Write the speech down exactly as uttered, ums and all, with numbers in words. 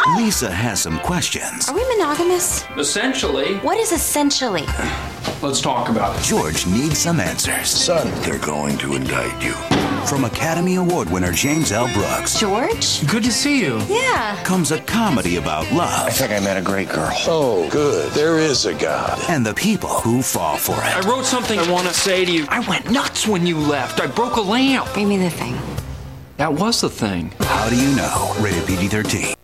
Lisa has some questions. Are we monogamous? Essentially. What is essentially? Let's talk about it. George needs some answers. Son, they're going to indict you. From Academy Award winner James L. Brooks George? Good to see you. Yeah. comes a comedy about I love think I met a great girl. Oh, good. There is a God. and the people who fall for I it. wrote something I want to say to you. I went nuts when you left. I broke a lamp. Bring me the thing. That was the thing. How do you know? Rated P G thirteen.